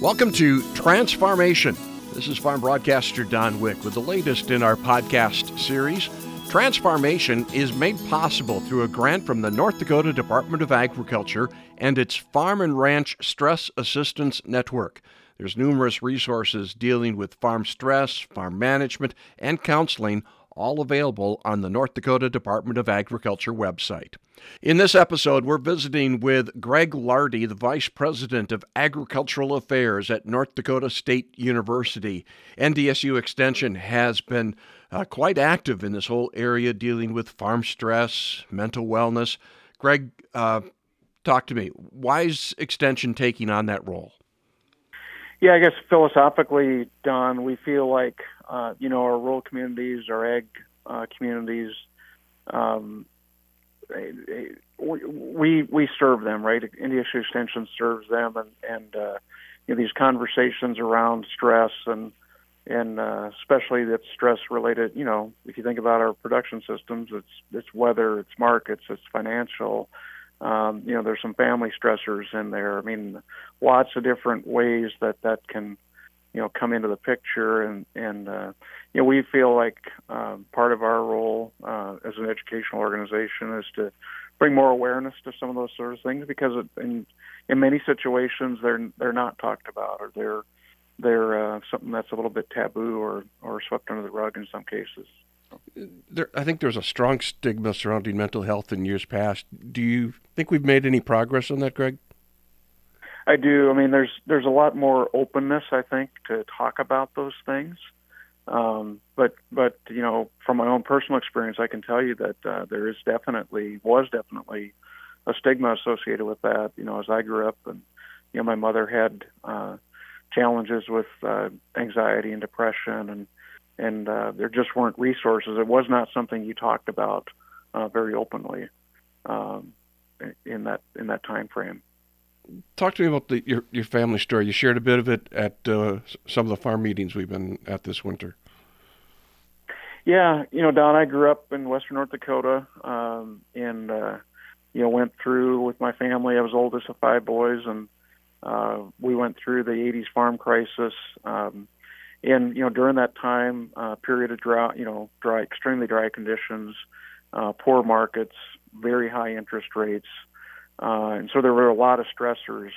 Welcome to Transfarmation. This is farm broadcaster Don Wick with the latest in our podcast series. Transfarmation is made possible through a grant from the North Dakota Department of Agriculture and its Farm and Ranch Stress Assistance Network. There's numerous resources dealing with farm stress, farm management, and counseling, all available on the North Dakota Department of Agriculture website. In this episode, we're visiting with Greg Lardy, the Vice President of Agricultural Affairs at North Dakota State University. NDSU Extension has been quite active in this whole area dealing with farm stress, mental wellness. Greg, talk to me. Why is Extension taking on that role? Yeah, I guess philosophically, Don, we feel like, our rural communities, our ag communities, we serve them, right? NDSU Extension serves them, and these conversations around stress and especially that stress related. If you think about our production systems, it's weather, it's markets, it's financial. There's some family stressors in there. I mean, lots of different ways that can, come into the picture. And we feel like part of our role as an educational organization is to bring more awareness to some of those sort of things, because in many situations they're not talked about, or they're something that's a little bit taboo or swept under the rug in some cases. I think there's a strong stigma surrounding mental health in years past. Do you think we've made any progress on that, Greg? I do. I mean, there's a lot more openness, I think, to talk about those things. But from my own personal experience, I can tell you that there was definitely a stigma associated with that. As I grew up, and my mother had challenges with anxiety and depression, and there just weren't resources. It was not something you talked about very openly in that time frame. Talk to me about your family story. You shared a bit of it at some of the farm meetings we've been at this winter. Yeah, Don, I grew up in western North Dakota, and went through with my family. I was oldest of 5 boys, and we went through the '80s farm crisis. And during that time, period of drought, extremely dry conditions, poor markets, very high interest rates, and so there were a lot of stressors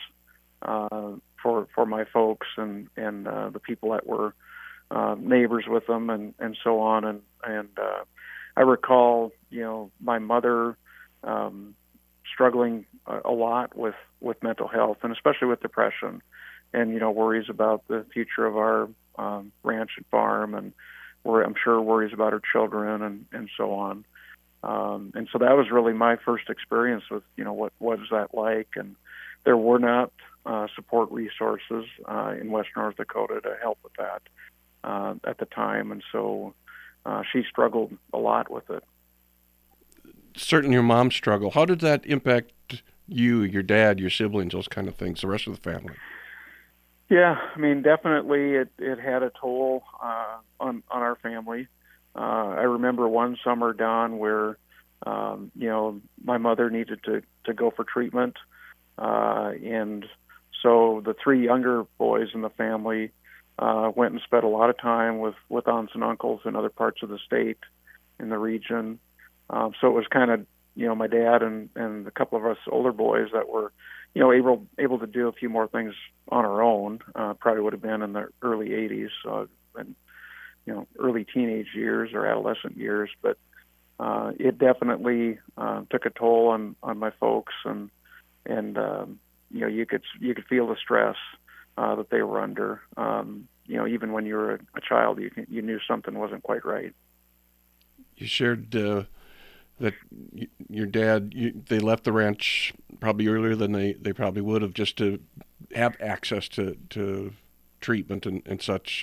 for my folks and the people that were neighbors with them and so on. And I recall, my mother struggling a lot with mental health, and especially with depression, and worries about the future of our ranch and farm, and I'm sure worries about her children and so on. And so that was really my first experience with, what is that like? And there were not support resources in West North Dakota to help with that at the time. And so she struggled a lot with it. Certainly your mom struggled. How did that impact you, your dad, your siblings, those kind of things, the rest of the family? Yeah, I mean, definitely it had a toll on our family. I remember one summer, Don, where, my mother needed to go for treatment. And so the 3 younger boys in the family went and spent a lot of time with aunts and uncles in other parts of the state in the region. So it was kind of, my dad and a couple of us older boys that were, able to do a few more things on our own. Probably would have been in the early '80s, and early teenage years or adolescent years. But it definitely took a toll on my folks, and you could feel the stress that they were under. Even when you were a child, you knew something wasn't quite right. You shared that your dad, they left the ranch probably earlier than they probably would have, just to have access to treatment and such.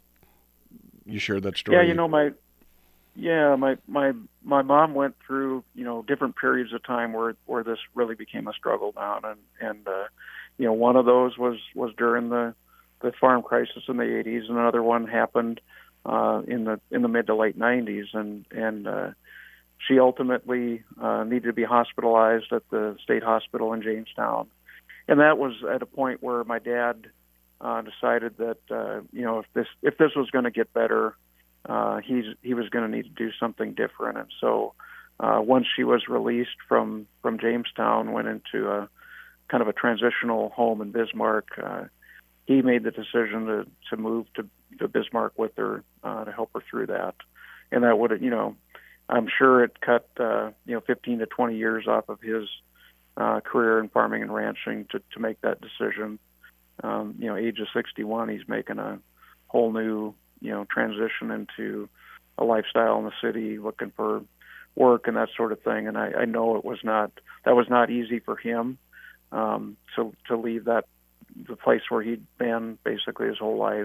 You shared that story. Yeah, my mom went through different periods of time where this really became a struggle down, and one of those was during the farm crisis in the '80s, and another one happened in the mid to late '90s, and she ultimately needed to be hospitalized at the state hospital in Jamestown, and that was at a point where my dad decided that if this was going to get better, he was going to need to do something different. And so once she was released from Jamestown, went into a kind of a transitional home in Bismarck. He made the decision to move to Bismarck with her to help her through that, and that would I'm sure it cut 15 to 20 years off of his career in farming and ranching to make that decision. Age of 61, he's making a whole new transition into a lifestyle in the city, looking for work and that sort of thing. And I know that was not easy for him to leave the place where he'd been basically his whole life,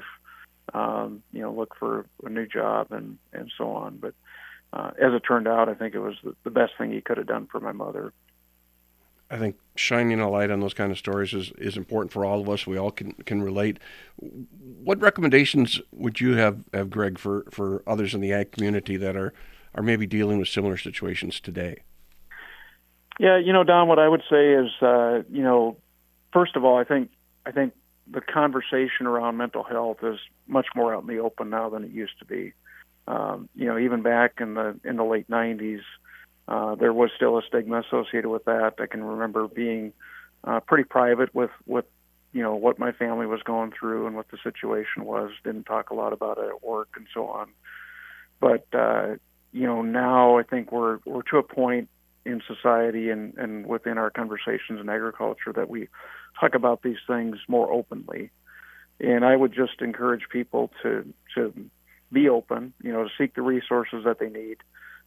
look for a new job and so on. But as it turned out, I think it was the best thing he could have done for my mother. I think shining a light on those kind of stories is important for all of us. We all can relate. What recommendations would you have Greg, for others in the ag community that are maybe dealing with similar situations today? Yeah, Don, what I would say is, first of all, I think the conversation around mental health is much more out in the open now than it used to be. Even back in the late 90s, there was still a stigma associated with that. I can remember being pretty private with what my family was going through and what the situation was. Didn't talk a lot about it at work and so on. But now I think we're to a point in society and within our conversations in agriculture that we talk about these things more openly. And I would just encourage people to be open, to seek the resources that they need.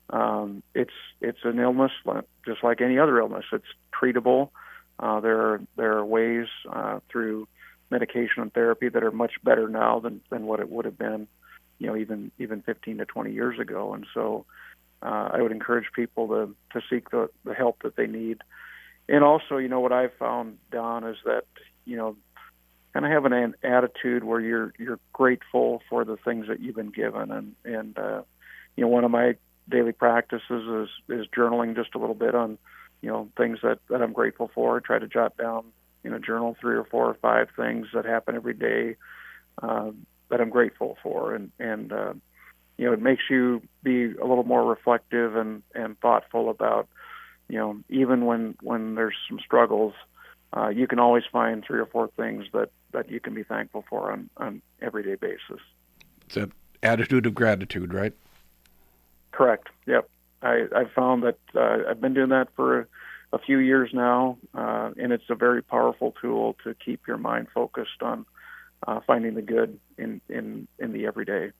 It's an illness just like any other illness. It's treatable. There are ways through medication and therapy that are much better now than what it would have been, even 15 to 20 years ago. And so I would encourage people to seek the help that they need. And also, what I've found, Don, is that, kind of have an attitude where you're grateful for the things that you've been given. And one of my daily practices is journaling just a little bit on, things that I'm grateful for. I try to jot down in a journal 3 or 4 or 5 things that happen every day that I'm grateful for. And it makes you be a little more reflective and thoughtful about, even when there's some struggles, you can always find 3 or 4 things that you can be thankful for on everyday basis. It's an attitude of gratitude, right? Correct. Yep. I've found that I've been doing that for a few years now, and it's a very powerful tool to keep your mind focused on finding the good in the everyday.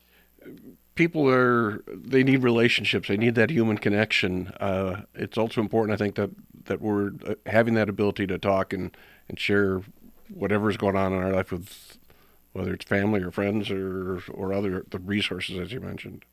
People they need relationships. They need that human connection. It's also important, I think, that we're having that ability to talk and share whatever's going on in our life with, whether it's family or friends or the resources, as you mentioned.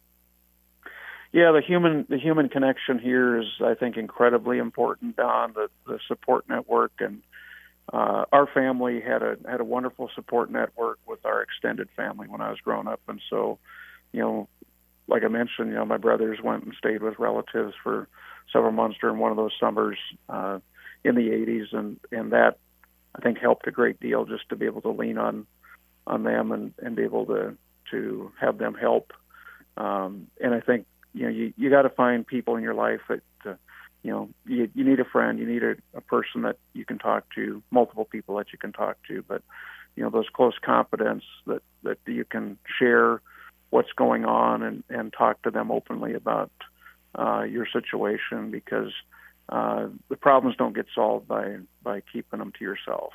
Yeah, the human connection here is, I think, incredibly important, Don. The support network, and our family had a wonderful support network with our extended family when I was growing up, and so, like I mentioned, my brothers went and stayed with relatives for several months during one of those summers in the 80s, and that, I think, helped a great deal, just to be able to lean on them and be able to have them help. And I think, you got to find people in your life that, you need a friend, you need a person that you can talk to, multiple people that you can talk to, but, those close confidants that you can share what's going on and talk to them openly about your situation, because the problems don't get solved by keeping them to yourself.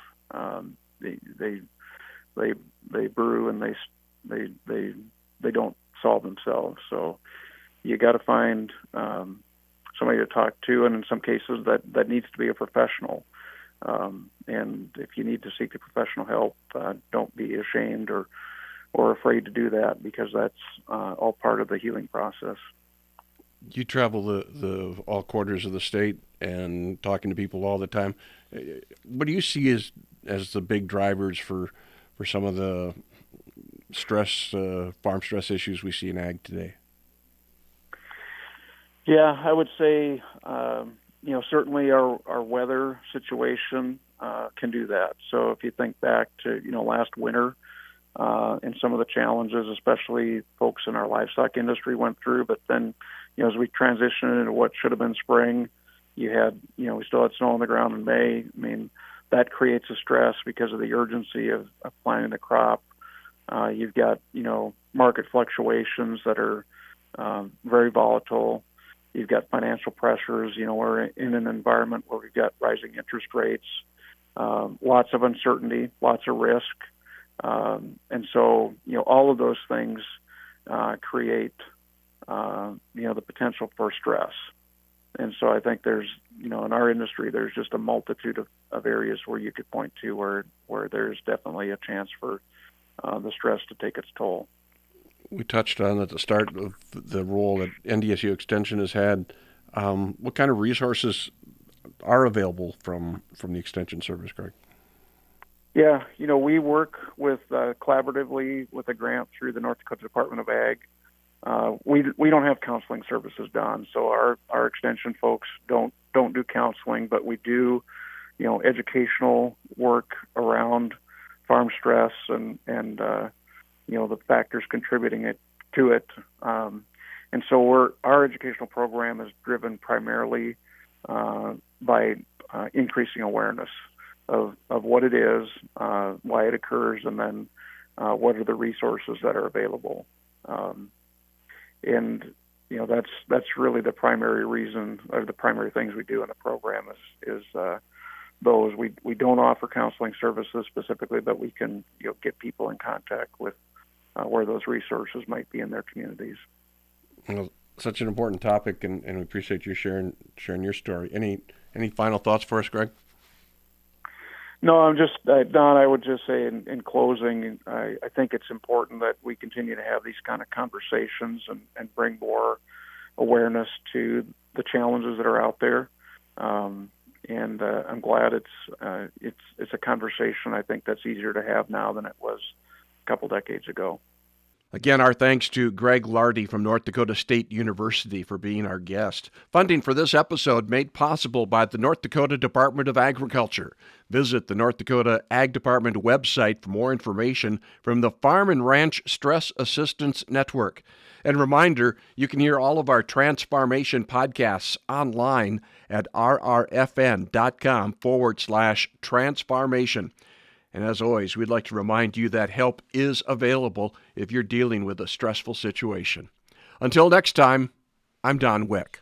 They brew and they don't solve themselves. So you got to find somebody to talk to, and in some cases that needs to be a professional. And if you need to seek the professional help, don't be ashamed or afraid to do that, because that's all part of the healing process. You travel the all quarters of the state and talking to people all the time. What do you see as the big drivers for some of the stress, farm stress issues we see in ag today? Yeah, I would say, certainly our weather situation can do that. So if you think back to, last winter, and some of the challenges, especially folks in our livestock industry went through, but then, as we transitioned into what should have been spring, we still had snow on the ground in May. I mean, that creates a stress because of the urgency of planting the crop. You've got, market fluctuations that are very volatile. You've got financial pressures. We're in an environment where we've got rising interest rates, lots of uncertainty, lots of risk. And so, all of those things create, the potential for stress. And so I think there's, in our industry, there's just a multitude of areas where you could point to where there's definitely a chance for the stress to take its toll. We touched on at the start of the role that NDSU Extension has had. What kind of resources are available from the Extension Service, Greg? Yeah, we work with collaboratively with a grant through the North Dakota Department of Ag. We don't have counseling services done, so our extension folks don't do counseling, but we do, educational work around farm stress and the factors contributing to it. And so our educational program is driven primarily by increasing awareness of what it is, why it occurs, and then what are the resources that are available. And that's really the primary reason, or the primary things we do in the program is those. We don't offer counseling services specifically, but we can get people in contact with where those resources might be in their communities. Well, such an important topic, and we appreciate you sharing your story. Any final thoughts for us, Greg? No, I'm just, Don, I would just say in closing, I think it's important that we continue to have these kind of conversations and bring more awareness to the challenges that are out there. And I'm glad it's a conversation I think that's easier to have now than it was a couple decades ago. Again, our thanks to Greg Lardy from North Dakota State University for being our guest. Funding for this episode made possible by the North Dakota Department of Agriculture. Visit the North Dakota Ag Department website for more information from the Farm and Ranch Stress Assistance Network. And reminder, you can hear all of our Transfarmation podcasts online at rrfn.com/transfarmation. And as always, we'd like to remind you that help is available if you're dealing with a stressful situation. Until next time, I'm Don Wick.